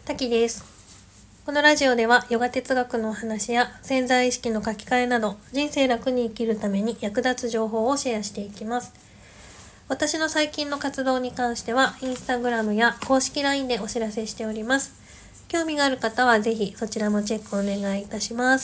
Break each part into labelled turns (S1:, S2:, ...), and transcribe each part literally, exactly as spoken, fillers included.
S1: 滝です。このラジオではヨガ哲学のお話や潜在意識の書き換えなど人生楽に生きるために役立つ情報をシェアしていきます。私の最近の活動に関してはインスタグラムや公式 ライン でお知らせしております。興味がある方はぜひそちらもチェックお願いいたします。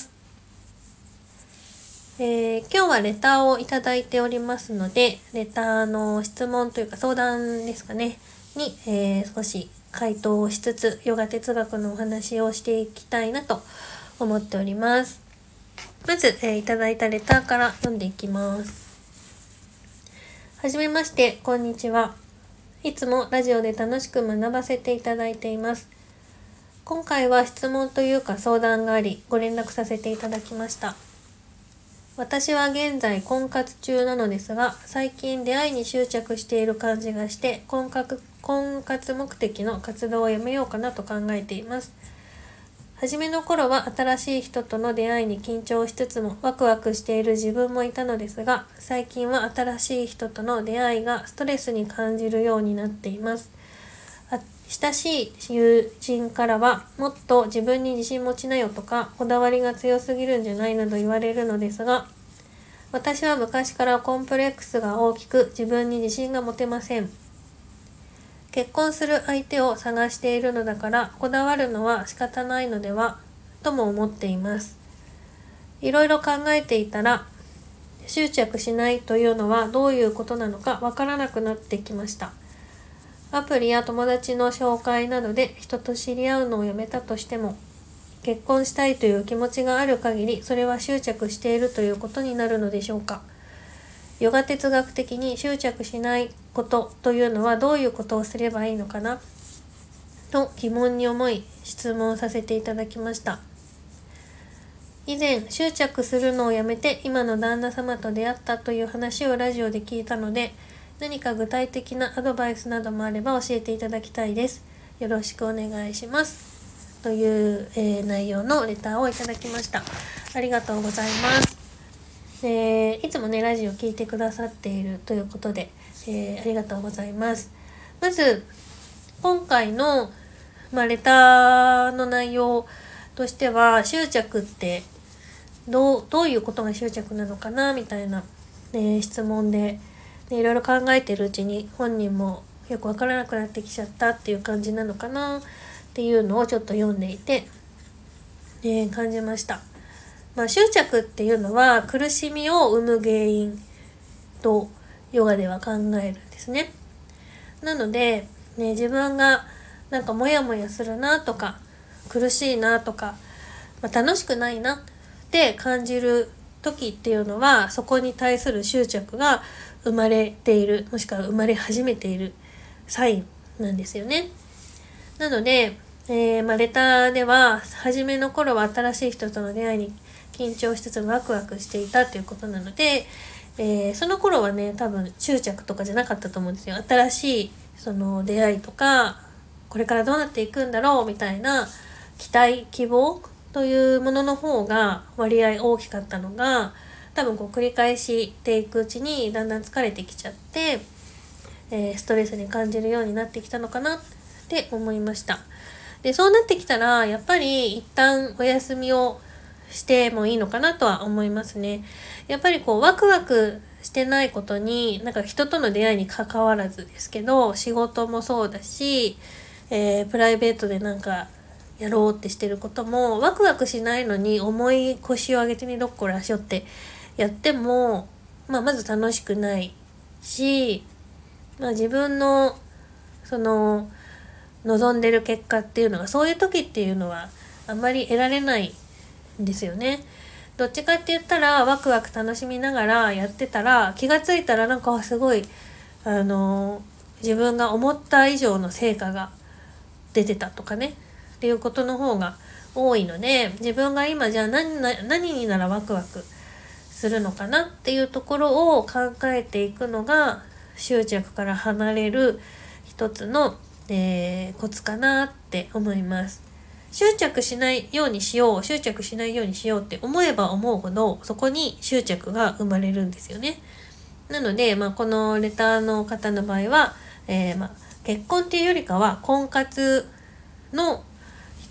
S1: えー、今日はレターをいただいておりますので、レターの質問というか相談ですかねに、えー、少し回答をしつつヨガ哲学のお話をしていきたいなと思っております。まず、えー、いただいたレターから読んでいきます。はじめまして、こんにちは。いつもラジオで楽しく学ばせていただいています。今回は質問というか相談がありご連絡させていただきました。私は現在婚活中なのですが、最近出会いに執着している感じがして婚活、婚活目的の活動をやめようかなと考えています。初めの頃は新しい人との出会いに緊張しつつもワクワクしている自分もいたのですが、最近は新しい人との出会いがストレスに感じるようになっています。親しい友人からはもっと自分に自信持ちなよとかこだわりが強すぎるんじゃないなど言われるのですが、私は昔からコンプレックスが大きく自分に自信が持てません。結婚する相手を探しているのだからこだわるのは仕方ないのではとも思っています。いろいろ考えていたら執着しないというのはどういうことなのかわからなくなってきました。アプリや友達の紹介などで人と知り合うのをやめたとしても、結婚したいという気持ちがある限りそれは執着しているということになるのでしょうか。ヨガ哲学的に執着しないことというのはどういうことをすればいいのかなと疑問に思い質問させていただきました。以前執着するのをやめて今の旦那様と出会ったという話をラジオで聞いたので、何か具体的なアドバイスなどもあれば教えていただきたいです。よろしくお願いしますという、えー、内容のレターをいただきました。ありがとうございます。えー、いつもねラジオ聞いてくださっているということで、えー、ありがとうございます。まず今回の、まあ、レターの内容としては、執着ってどう、どういうことが執着なのかなみたいな、ね、質問ででいろいろ考えてるうちに本人もよくわからなくなってきちゃったっていう感じなのかなっていうのをちょっと読んでいて、ね、感じました。まあ、執着っていうのは苦しみを生む原因とヨガでは考えるんですね。なので、ね、自分がなんかモヤモヤするなとか苦しいなとか、まあ、楽しくないなって感じる時っていうのはそこに対する執着が生まれている、もしくは生まれ始めているサインなんですよね。なので、えーまあ、レターでは初めの頃は新しい人との出会いに緊張しつつワクワクしていたということなので、えー、その頃はね多分執着とかじゃなかったと思うんですよ。新しいその出会いとかこれからどうなっていくんだろうみたいな期待希望というものの方が割合大きかったのが、多分こう繰り返していくうちにだんだん疲れてきちゃって、えー、ストレスに感じるようになってきたのかなって思いました。でそうなってきたらやっぱり一旦お休みをしてもいいのかなとは思いますね。やっぱりこうワクワクしてないことに、なんか人との出会いに関わらずですけど、仕事もそうだし、えー、プライベートでなんかやろうってしてることもワクワクしないのに重い腰を上げてにどっこらしょってやっても、まあ、まず楽しくないし、まあ、自分のその望んでる結果っていうのがそういう時っていうのはあんまり得られないんですよね。どっちかって言ったらワクワク楽しみながらやってたら気がついたらなんかすごいあの自分が思った以上の成果が出てたとかねっていうことの方が多いので、自分が今じゃあ 何, 何にならワクワクするのかなっていうところを考えていくのが執着から離れる一つの、えー、コツかなって思います。執着しないようにしよう執着しないようにしようって思えば思うほどそこに執着が生まれるんですよね。なので、まあ、このレターの方の場合は、えーまあ、結婚っていうよりかは婚活の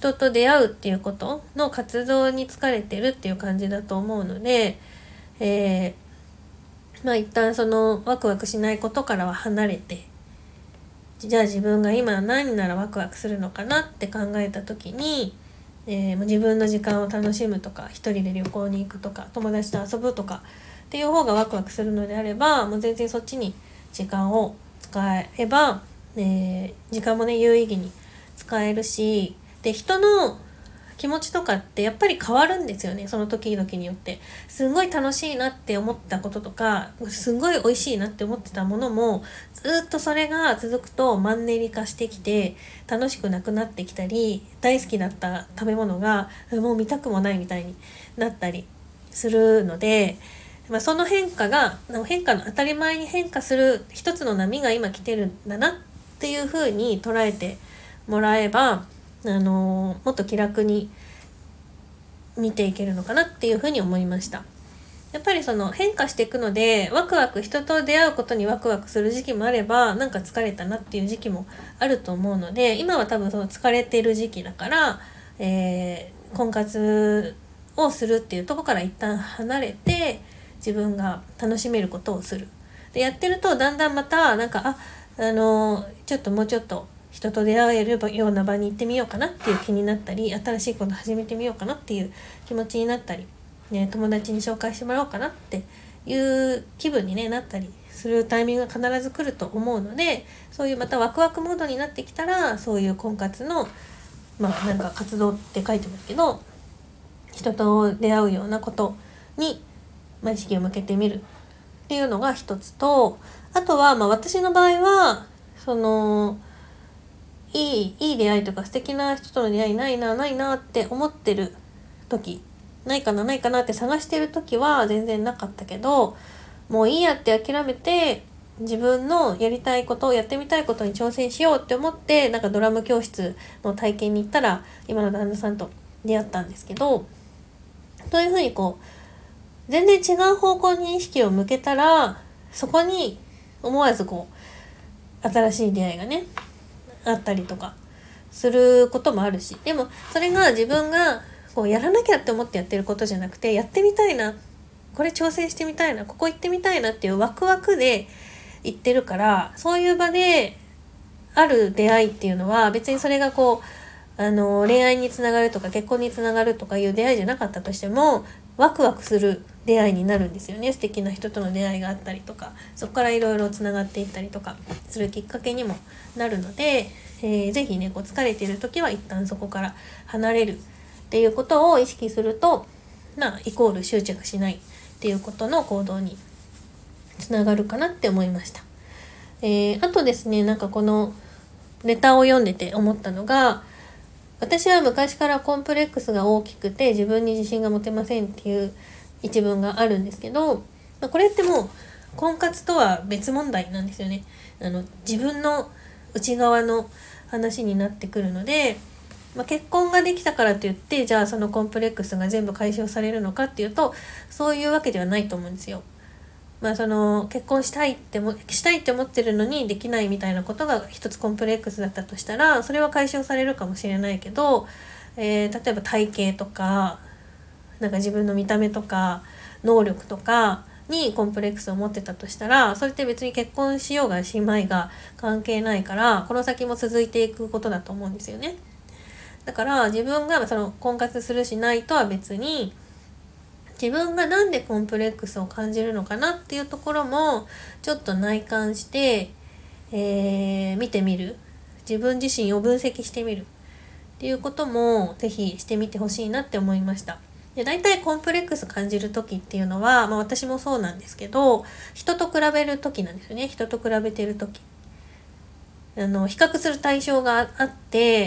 S1: 人と出会うっていうことの活動に疲れてるっていう感じだと思うので、えー、まあ一旦そのワクワクしないことからは離れて、じゃあ自分が今何ならワクワクするのかなって考えた時に、えー、自分の時間を楽しむとか、一人で旅行に行くとか、友達と遊ぶとかっていう方がワクワクするのであれば、もう全然そっちに時間を使えば、えー、時間もね有意義に使えるし、で人の気持ちとかってやっぱり変わるんですよね、その時々によって。すんごい楽しいなって思ったこととか、すんごい美味しいなって思ってたものも、ずっとそれが続くとマンネリ化してきて楽しくなくなってきたり、大好きだった食べ物がもう見たくもないみたいになったりするので、まあ、その変化が変化の当たり前に変化する一つの波が今来てるんだなっていう風に捉えてもらえば、あのもっと気楽に見ていけるのかなっていうふうに思いました。やっぱりその変化していくので、ワクワク人と出会うことにワクワクする時期もあれば、なんか疲れたなっていう時期もあると思うので、今は多分その疲れている時期だから、えー、婚活をするっていうところから一旦離れて、自分が楽しめることをする。でやってるとだんだんまたなんかああのちょっともうちょっと人と出会えるような場に行ってみようかなっていう気になったり、新しいこと始めてみようかなっていう気持ちになったり、ね、友達に紹介してもらおうかなっていう気分に、ね、なったりするタイミングが必ず来ると思うので、そういうまたワクワクモードになってきたら、そういう婚活のまあなんか活動って書いてますけど、人と出会うようなことに、まあ、意識を向けてみるっていうのが一つと、あとはまあ私の場合はそのいい、いい出会いとか素敵な人との出会いないなないなって思ってる時、ないかなないかなって探してる時は全然なかったけど、もういいやって諦めて自分のやりたいことをやってみたいことに挑戦しようって思って、なんかドラム教室の体験に行ったら今の旦那さんと出会ったんですけど、そういうふうにこう全然違う方向に意識を向けたら、そこに思わずこう新しい出会いがねあったりとかすることもあるし、でもそれが自分がこうやらなきゃって思ってやってることじゃなくて、やってみたいな、これ挑戦してみたいな、ここ行ってみたいなっていうワクワクで行ってるから、そういう場である出会いっていうのは別にそれがこうあの恋愛につながるとか結婚につながるとかいう出会いじゃなかったとしても、ワクワクする出会いになるんですよね。素敵な人との出会いがあったりとか、そこからいろいろつながっていったりとかするきっかけにもなるので、えー、ぜひねこう疲れている時は一旦そこから離れるっていうことを意識すると、まあイコール執着しないっていうことの行動につながるかなって思いました。えー、あとですね、なんかこのレターを読んでて思ったのが、私は昔からコンプレックスが大きくて自分に自信が持てませんっていう一文があるんですけど、これってもう婚活とは別問題なんですよね。あの自分の内側の話になってくるので、まあ、結婚ができたからといってじゃあそのコンプレックスが全部解消されるのかっていうと、そういうわけではないと思うんですよ。まあその結婚したいってもしたいって思ってるのにできないみたいなことが一つコンプレックスだったとしたら、それは解消されるかもしれないけど、えー、例えば体型とかなんか自分の見た目とか能力とかにコンプレックスを持ってたとしたら、それって別に結婚しようがしまいが関係ないから、この先も続いていくことだと思うんですよね。だから自分がその婚活するしないとは別に、自分がなんでコンプレックスを感じるのかなっていうところもちょっと内観して、えー、見てみる、自分自身を分析してみるっていうこともぜひしてみてほしいなって思いました。で、大体コンプレックス感じる時っていうのは、まあ、私もそうなんですけど、人と比べる時なんですよね。人と比べてる時、あの比較する対象があって、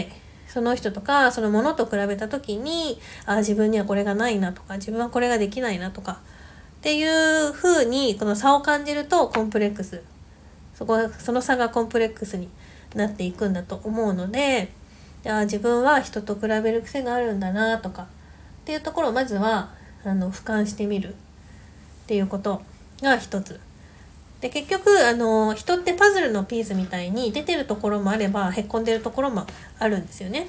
S1: その人とかそのものと比べた時に、あ自分にはこれがないなとか、自分はこれができないなとかっていう風にこの差を感じるとコンプレックス、そこその差がコンプレックスになっていくんだと思うので、あ自分は人と比べる癖があるんだなとかっていうところをまずはあの俯瞰してみるっていうことが一つで、結局あの人ってパズルのピースみたいに出てるところもあればへっこんでるところもあるんですよね。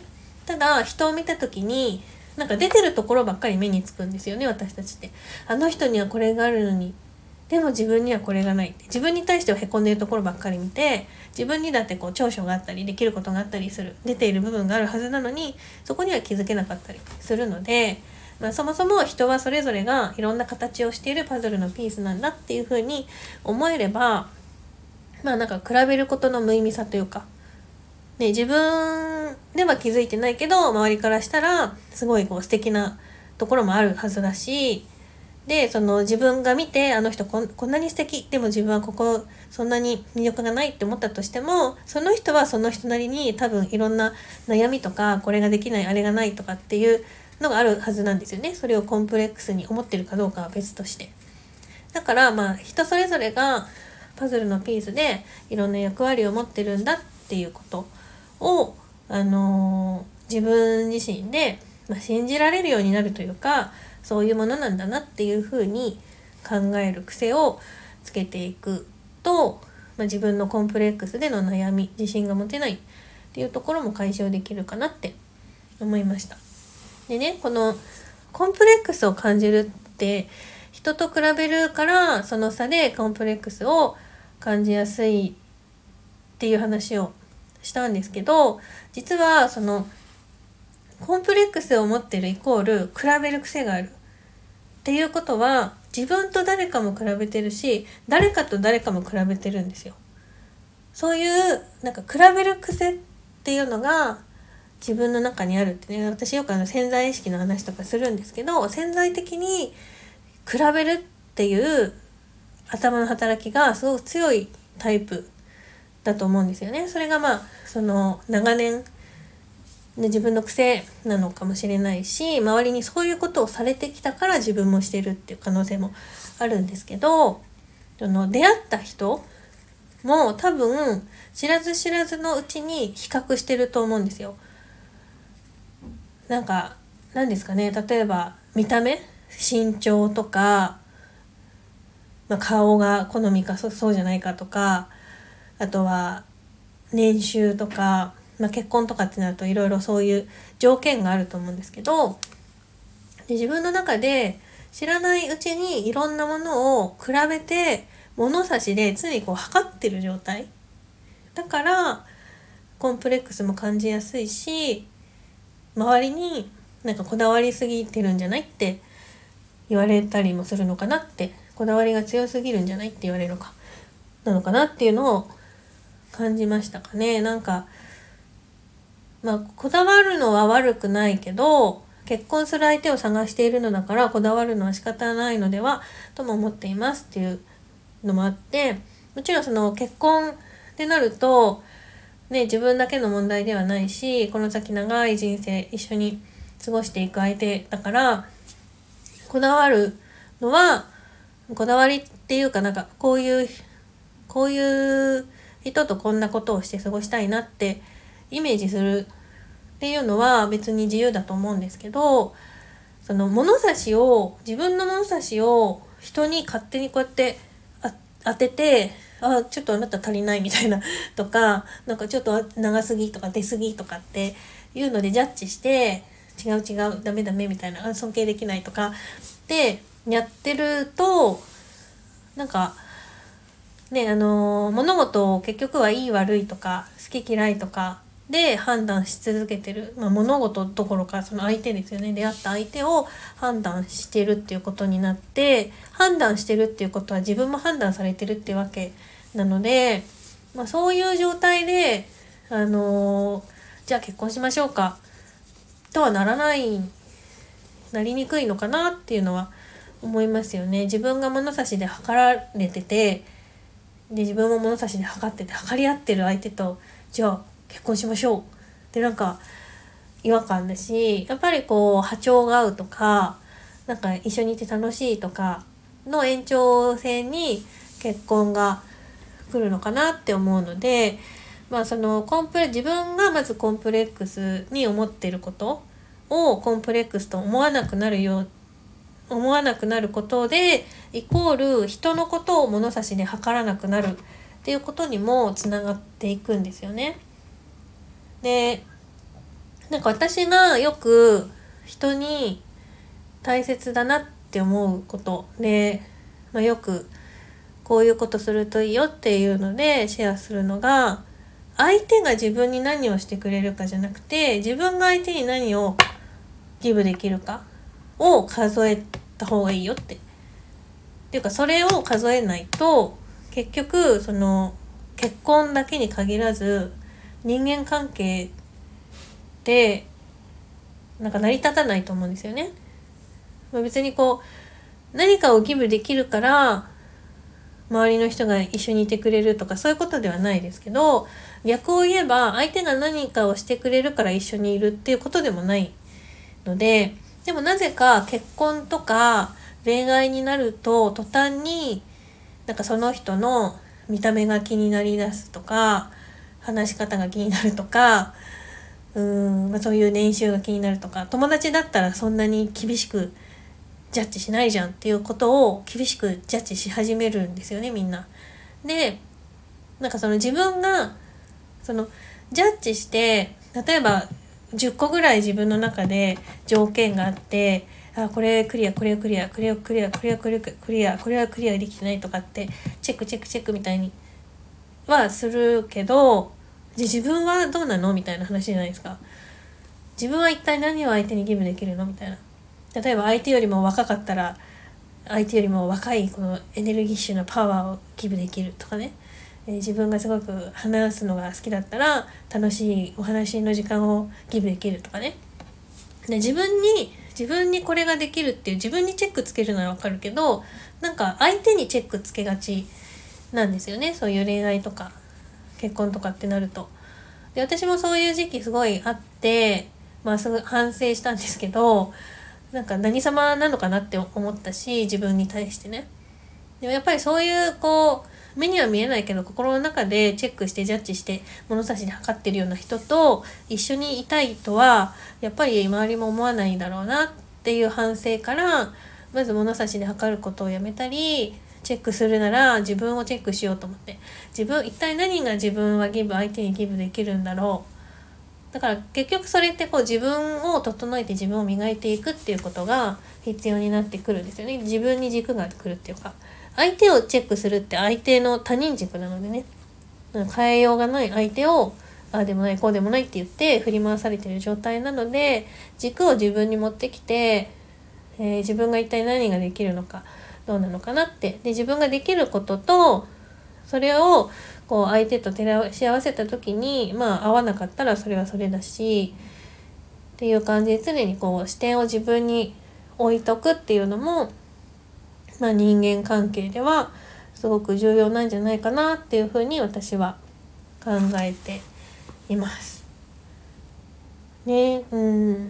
S1: ただ人を見た時になんか出てるところばっかり目につくんですよね、私たちって。あの人にはこれがあるのにでも自分にはこれがないって、自分に対してはへこんでるところばっかり見て、自分にだってこう長所があったりできることがあったりする、出ている部分があるはずなのにそこには気づけなかったりするので、まあ、そもそも人はそれぞれがいろんな形をしているパズルのピースなんだっていうふうに思えれば、まあなんか比べることの無意味さというか、ね、自分では気づいてないけど周りからしたらすごいこう素敵なところもあるはずだし、でその自分が見てあの人こ ん, こんなに素敵でも自分はここそんなに魅力がないって思ったとしても、その人はその人なりに多分いろんな悩みとかこれができないあれがないとかっていうのがあるはずなんですよね。それをコンプレックスに思ってるかどうかは別として。だからまあ人それぞれがパズルのピースでいろんな役割を持ってるんだっていうことを、あのー、自分自身で、まあ、信じられるようになるというか、そういうものなんだなっていうふうに考える癖をつけていくと、まあ、自分のコンプレックスでの悩み、自信が持てないっていうところも解消できるかなって思いました。でね、このコンプレックスを感じるって人と比べるから、その差でコンプレックスを感じやすいっていう話をしたんですけど、実はそのコンプレックスを持ってるイコール比べる癖があるっていうことは、自分と誰かも比べてるし、誰かと誰かも比べてるんですよ。そういうなんか比べる癖っていうのが自分の中にあるってね、私よくあの潜在意識の話とかするんですけど、潜在的に比べるっていう頭の働きがすごく強いタイプだと思うんですよね。それがまあその長年で自分の癖なのかもしれないし、周りにそういうことをされてきたから自分もしてるっていう可能性もあるんですけど、その出会った人も多分知らず知らずのうちに比較してると思うんですよ。なんか何ですかね、例えば見た目、身長とか、まあ、顔が好みか そ, そうじゃないかとか、あとは年収とか、まあ、結婚とかってなるといろいろそういう条件があると思うんですけど、で自分の中で知らないうちにいろんなものを比べて物差しで常にこう測ってる状態だから、コンプレックスも感じやすいし、周りになんかこだわりすぎてるんじゃないって言われたりもするのかなって、こだわりが強すぎるんじゃないって言われるのかなのかなっていうのを感じましたかね。なんかまあこだわるのは悪くないけど、結婚する相手を探しているのだからこだわるのは仕方ないのではとも思っていますっていうのもあって、もちろんその結婚ってなるとね、自分だけの問題ではないし、この先長い人生一緒に過ごしていく相手だから、こだわるのはこだわりっていうか、なんかこういうこういう人とこんなことをして過ごしたいなってイメージするっていうのは別に自由だと思うんですけど、その物差しを自分の物差しを人に勝手にこうやって当てて、あちょっとあなた足りないみたいなとか、なんかちょっと長すぎとか出すぎとかっていうのでジャッジして、違う違うダメダメみたいな、尊敬できないとかってやってると、なんかね、あのー、物事を結局はいい悪いとか好き嫌いとかで判断し続けてる、まあ、物事どころかその相手ですよね、出会った相手を判断してるっていうことになって、判断してるっていうことは自分も判断されてるっていうわけなので、まあ、そういう状態であのー、じゃあ結婚しましょうかとはならないなりにくいのかなっていうのは思いますよね。自分が物差しで測られてて、で自分も物差しで測ってて測り合ってる相手とじゃあ結婚しましょうってなんか違和感だし、やっぱりこう波長が合うとか、なんか一緒にいて楽しいとかの延長線に結婚が来るのかなって思うので、まあそのコンプレ自分がまずコンプレックスに思っていることをコンプレックスと思わなくなるよう思わなくなることで、イコール人のことを物差しで測らなくなるっていうことにもつながっていくんですよね。で、 なんか私がよく人に大切だなって思うことで、まあ、よくこういうことするといいよっていうのでシェアするのが、相手が自分に何をしてくれるかじゃなくて、自分が相手に何をギブできるかを数えた方がいいよって。っていうか、それを数えないと結局その結婚だけに限らず人間関係ってなんか成り立たないと思うんですよね。別にこう何かをギブできるから周りの人が一緒にいてくれるとかそういうことではないですけど、逆を言えば相手が何かをしてくれるから一緒にいるっていうことでもないので、でもなぜか結婚とか恋愛になると途端になんかその人の見た目が気になりだすとか、話し方が気になるとか、うーん、まあ、そういう年収が気になるとか、友達だったらそんなに厳しくジャッジしないじゃんっていうことを厳しくジャッジし始めるんですよね、みんな。で、なんかその自分がそのジャッジして、例えばじゅっこぐらい自分の中で条件があって、あ、これクリアこれをクリアこれをクリアこれをクリアクリアこれはクリアできてないとかってチェックチェックチェックみたいにはするけど、じゃ自分はどうなのみたいな話じゃないですか。自分は一体何を相手にギブできるのみたいな。例えば相手よりも若かったら相手よりも若いこのエネルギッシュなパワーをギブできるとかね、えー、自分がすごく話すのが好きだったら楽しいお話の時間をギブできるとかね。で、自分に自分にこれができるっていう自分にチェックつけるのはわかるけど、なんか相手にチェックつけがちなんですよね、そういう恋愛とか結婚とかってなると。で、私もそういう時期すごいあって、まあすぐ反省したんですけど、なんか何様なのかなって思ったし、自分に対してね。でもやっぱりそういうこう目には見えないけど心の中でチェックしてジャッジして物差しで測ってるような人と一緒にいたいとはやっぱり周りも思わないだろうなっていう反省から、まず物差しで測ることをやめたり、チェックするなら自分をチェックしようと思って、自分一体何が自分はギブ相手にギブできるんだろう。だから結局それってこう自分を整えて自分を磨いていくっていうことが必要になってくるんですよね。自分に軸が来るっていうか、相手をチェックするって相手の他人軸なのでね、変えようがない相手をああでもないこうでもないって言って振り回されている状態なので、軸を自分に持ってきて、えー、自分が一体何ができるのかどうなのかなって、で自分ができることとそれをこう相手と照らし合わせた時に、まあ合わなかったらそれはそれだしっていう感じで、常にこう視点を自分に置いとくっていうのも、まあ、人間関係ではすごく重要なんじゃないかなっていうふうに私は考えていますね。うん。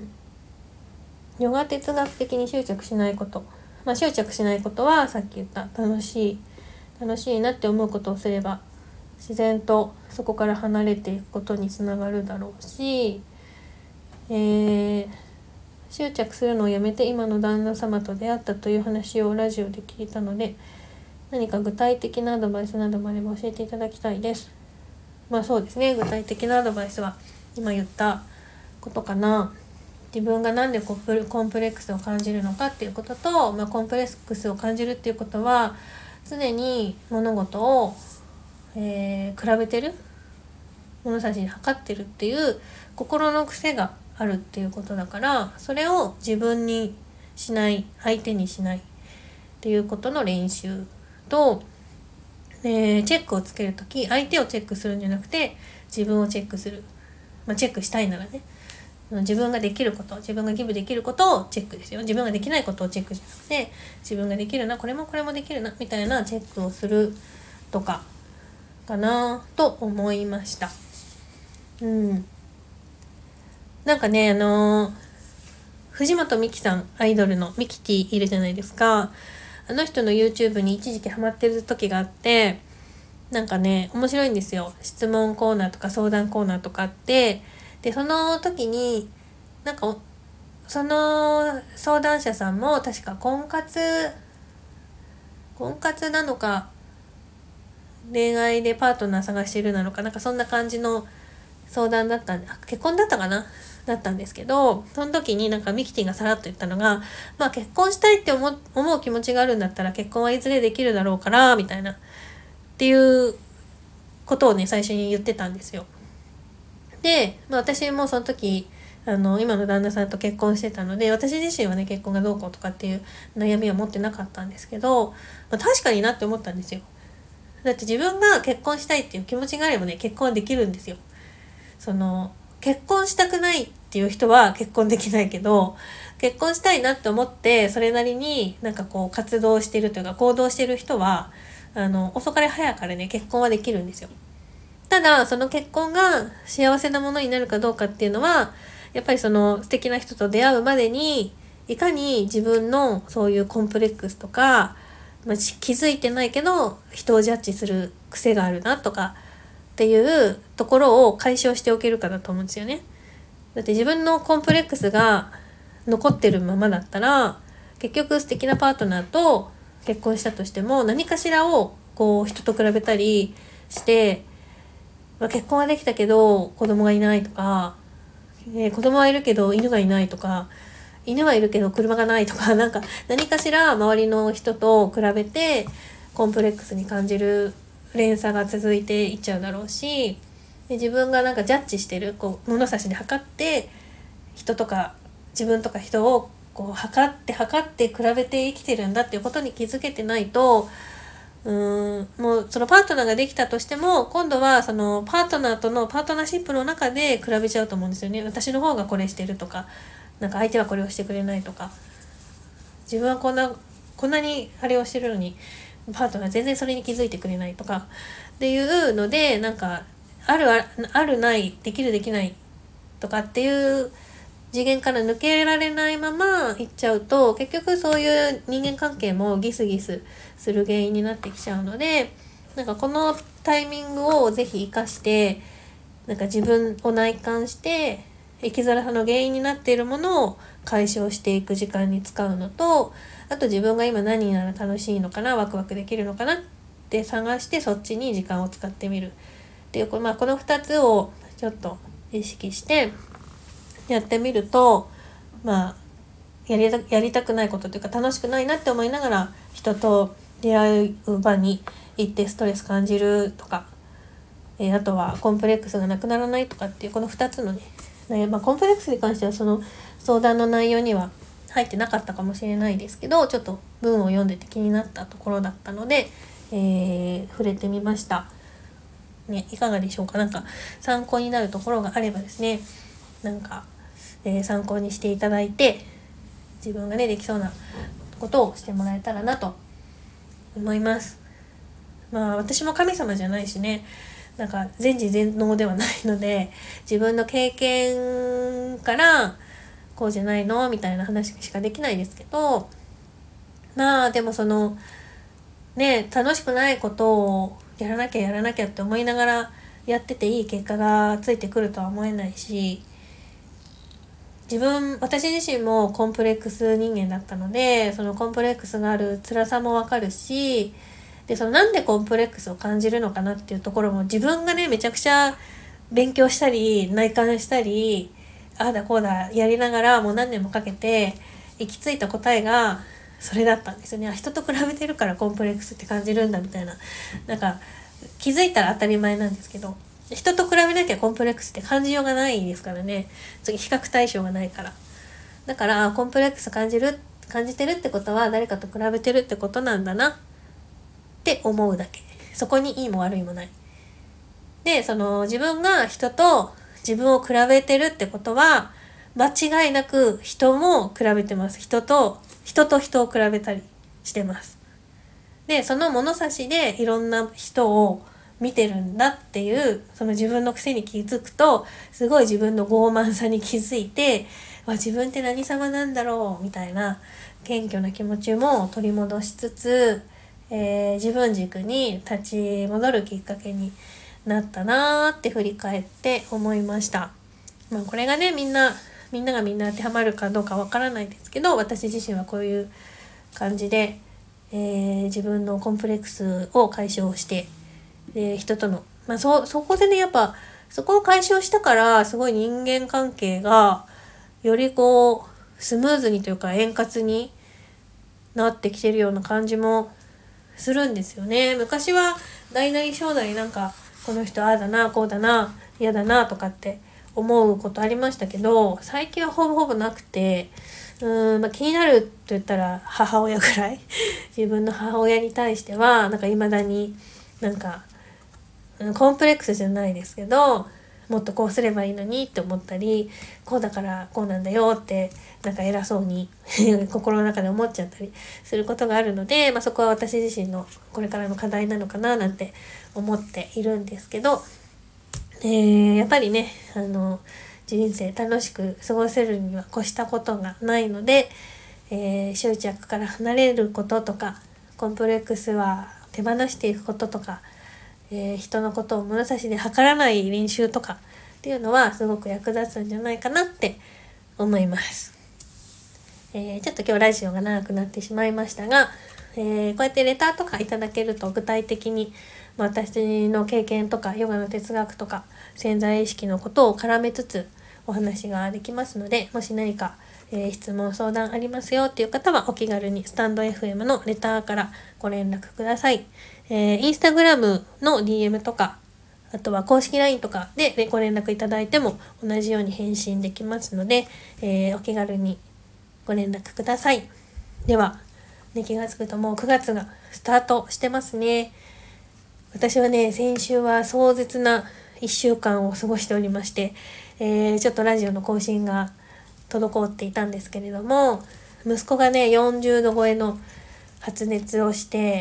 S1: ヨガ哲学的に執着しないこと、まあ、執着しないことはさっき言った楽しい楽しいなって思うことをすれば自然とそこから離れていくことにつながるだろうし、えー、執着するのをやめて今の旦那様と出会ったという話をラジオで聞いたので、何か具体的なアドバイスなどもあれば教えていただきたいです。まあそうですね、具体的なアドバイスは今言ったことかな。自分がなんでコンプレックスを感じるのかっていうことと、まあ、コンプレックスを感じるっていうことは常に物事を、えー、比べてる、物差しに測ってるっていう心の癖があるっていうことだから、それを自分にしない、相手にしないっていうことの練習と、えー、チェックをつけるとき相手をチェックするんじゃなくて自分をチェックする、まあ、チェックしたいならね、自分ができること、自分がギブできることをチェックですよ。自分ができないことをチェックじゃなくて、自分ができるな、これもこれもできるなみたいなチェックをするとかかなと思いました。うん。なんかね、あのー、藤本美貴さん、アイドルのミキティいるじゃないですか。あの人の YouTube に一時期ハマってる時があって、なんかね面白いんですよ。質問コーナーとか相談コーナーとかあって、でその時になんかその相談者さんも確か婚活婚活なのか恋愛でパートナー探してるなのかなんかそんな感じの相談だったんで、あ結婚だったかなだったんですけど、その時になんかミキティがさらっと言ったのが、まあ結婚したいって思う、思う気持ちがあるんだったら結婚はいずれできるだろうからみたいなっていうことをね最初に言ってたんですよ。で、まあ、私もその時あの今の旦那さんと結婚してたので、私自身はね結婚がどうこうとかっていう悩みは持ってなかったんですけど、まあ、確かになって思ったんですよ。だって自分が結婚したいっていう気持ちがあればね結婚はできるんですよ。その結婚したくないっていう人は結婚できないけど、結婚したいなって思ってそれなりになんかこう活動してるというか行動してる人はあの遅かれ早かれね結婚はできるんですよ。ただその結婚が幸せなものになるかどうかっていうのはやっぱりその素敵な人と出会うまでにいかに自分のそういうコンプレックスとか、まあ、気づいてないけど人をジャッジする癖があるなとかっていうところを解消しておけるかだと思うんですよね。だって自分のコンプレックスが残ってるままだったら結局素敵なパートナーと結婚したとしても何かしらをこう人と比べたりして、まあ、結婚はできたけど子供がいないとか、えー、子供はいるけど犬がいないとか、犬はいるけど車がないとか、なんか何かしら周りの人と比べてコンプレックスに感じる連鎖が続いていっちゃうだろうし、で自分がなんかジャッジしてるこう物差しで測って人とか自分とか人をこう測って測って比べて生きてるんだっていうことに気づけてないと、うーんもうそのパートナーができたとしても今度はそのパートナーとのパートナーシップの中で比べちゃうと思うんですよね。私の方がこれしてるとか、なんか相手はこれをしてくれないとか、自分はこんなこんなにあれをしてるのにパートナー全然それに気づいてくれないとかっていうので、なんかあるあるないできるできないとかっていう次元から抜けられないままいっちゃうと結局そういう人間関係もギスギスする原因になってきちゃうので、なんかこのタイミングをぜひ生かしてなんか自分を内観して生きづらさの原因になっているものを解消していく時間に使うのと、あと自分が今何なら楽しいのかな、ワクワクできるのかなって探してそっちに時間を使ってみるっていう、まあ、このふたつをちょっと意識してやってみると、まあやりた、やりたくないことというか楽しくないなって思いながら人と出会う場に行ってストレス感じるとか、えー、あとはコンプレックスがなくならないとかっていうこのふたつのね、まあ、コンプレックスに関してはその相談の内容には入ってなかったかもしれないですけど、ちょっと文を読んでて気になったところだったので、えー、触れてみました、ね、いかがでしょうか。なんか参考になるところがあればですね、なんか、えー、参考にしていただいて自分がねできそうなことをしてもらえたらなと思います。まあ私も神様じゃないしね、なんか全知全能ではないので自分の経験からこうじゃないのみたいな話しかできないですけど、まあでもそのね楽しくないことをやらなきゃやらなきゃって思いながらやってていい結果がついてくるとは思えないし、自分私自身もコンプレックス人間だったのでそのコンプレックスがある辛さもわかるし、でそのなんでコンプレックスを感じるのかなっていうところも自分がねめちゃくちゃ勉強したり内観したりああだこうだやりながらもう何年もかけて行き着いた答えがそれだったんですよね。人と比べてるからコンプレックスって感じるんだみたいな、なんか気づいたら当たり前なんですけど、人と比べなきゃコンプレックスって感じようがないですからね。次比較対象がないから。だからコンプレックス感じる感じてるってことは誰かと比べてるってことなんだなって思うだけ。そこにいいも悪いもない。でその自分が人と自分を比べてるってことは間違いなく人も比べてます。人と人と人を比べたりしてます。でその物差しでいろんな人を見てるんだっていうその自分の癖に気づくとすごい自分の傲慢さに気づいて、わ自分って何様なんだろうみたいな謙虚な気持ちも取り戻しつつ、えー、自分軸に立ち戻るきっかけになったなーって振り返って思いました。まあ、これがねみんなみんながみんな当てはまるかどうかわからないですけど、私自身はこういう感じで、えー、自分のコンプレックスを解消して、で人との、まあ、そ, そこでねやっぱそこを解消したからすごい人間関係がよりこうスムーズにというか円滑になってきてるような感じもするんですよね。昔は大なり小なりなんかこの人ああだなこうだな嫌だなとかって思うことありましたけど、最近はほぼほぼなくて、うーん、まあ、気になると言ったら母親ぐらい自分の母親に対してはなんか未だになんかコンプレックスじゃないですけど、もっとこうすればいいのにって思ったり、こうだからこうなんだよってなんか偉そうに心の中で思っちゃったりすることがあるので、まあ、そこは私自身のこれからの課題なのかななんて思っているんですけど、えー、やっぱりねあの人生楽しく過ごせるには越したことがないので、えー、執着から離れることとかコンプレックスは手放していくこととか、えー、人のことを物差しで測らない練習とかっていうのはすごく役立つんじゃないかなって思います。えー、ちょっと今日ラジオが長くなってしまいましたが、えー、こうやってレターとかいただけると具体的に私の経験とかヨガの哲学とか潜在意識のことを絡めつつお話ができますので、もし何か、えー、質問相談ありますよっていう方はお気軽にスタンド エフエム のレターからご連絡ください。えー、インスタグラムの ディーエム とかあとは公式 ライン とかでご連絡いただいても同じように返信できますので、えー、お気軽にご連絡ください。では、ね、気がつくともうくがつがスタートしてますね。私はね、先週は壮絶ないっしゅうかんを過ごしておりまして、えー、ちょっとラジオの更新が滞っていたんですけれども、息子がねよんじゅうど超えの発熱をして、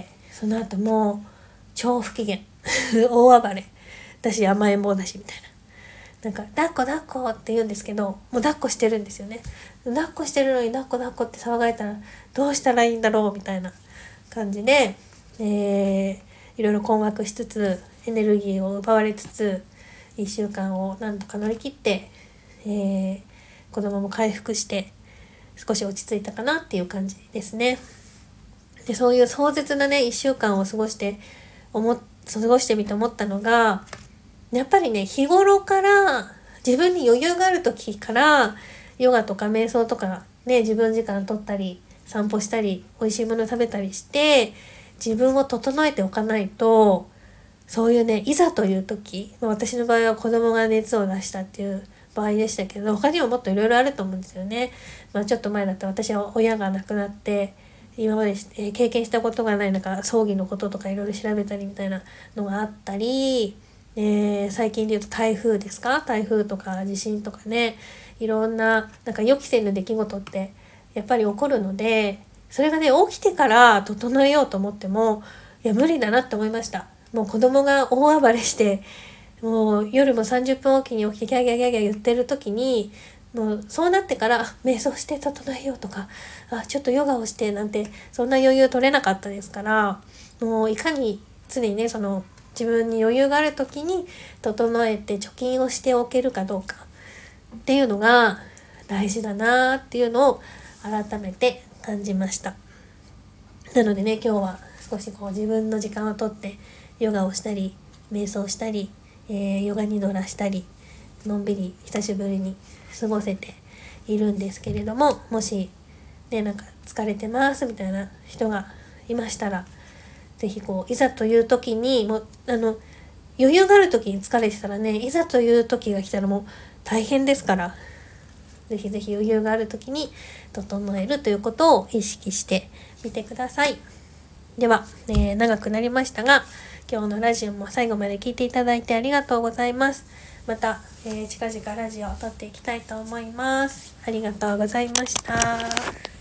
S1: その後もう超不機嫌大暴れ、私甘えん坊だしみたいな、なんか抱っこ抱っこって言うんですけど、もう抱っこしてるんですよね。抱っこしてるのに抱っこ抱っこって騒がれたらどうしたらいいんだろうみたいな感じで、えー、いろいろ困惑しつつエネルギーを奪われつついっしゅうかんをなんとか乗り切って、えー、子供も回復して少し落ち着いたかなっていう感じですね。で、そういう壮絶なねいっしゅうかんを過ごして思っ過ごしてみて思ったのが、やっぱりね日頃から自分に余裕がある時からヨガとか瞑想とかね自分時間取ったり散歩したり美味しいもの食べたりして自分を整えておかないと、そういうねいざという時、まあ、私の場合は子供が熱を出したっていう場合でしたけど、他にももっといろいろあると思うんですよね。まあ、ちょっと前だったら私は親が亡くなって今まで、えー、経験したことがないなんか葬儀のこととかいろいろ調べたりみたいなのがあったり、えー、最近で言うと台風ですか、台風とか地震とかね、いろんななんか予期せぬ出来事ってやっぱり起こるので、それがね起きてから整えようと思ってもいや無理だなって思いました。もう子供が大暴れしてもう夜もさんじゅっぷんおきに起きてギャーギャーギャーギャー言ってる時に、もうそうなってから瞑想して整えようとか、あちょっとヨガをしてなんてそんな余裕取れなかったですから、もういかに常にねその自分に余裕がある時に整えて貯金をしておけるかどうかっていうのが大事だなっていうのを改めて感じました。なのでね今日は少しこう自分の時間をとってヨガをしたり瞑想したり、えー、ヨガニドラしたりのんびり久しぶりに過ごせているんですけれども、もしねなんか疲れてますみたいな人がいましたら、ぜひこういざという時にもうあの余裕がある時に疲れてたらね、いざという時が来たらもう大変ですから、ぜひぜひ余裕がある時に整えるということを意識してみてください。では、えー、長くなりましたが今日のラジオも最後まで聞いていただいてありがとうございます。また、えー、近々ラジオを撮っていきたいと思います。ありがとうございました。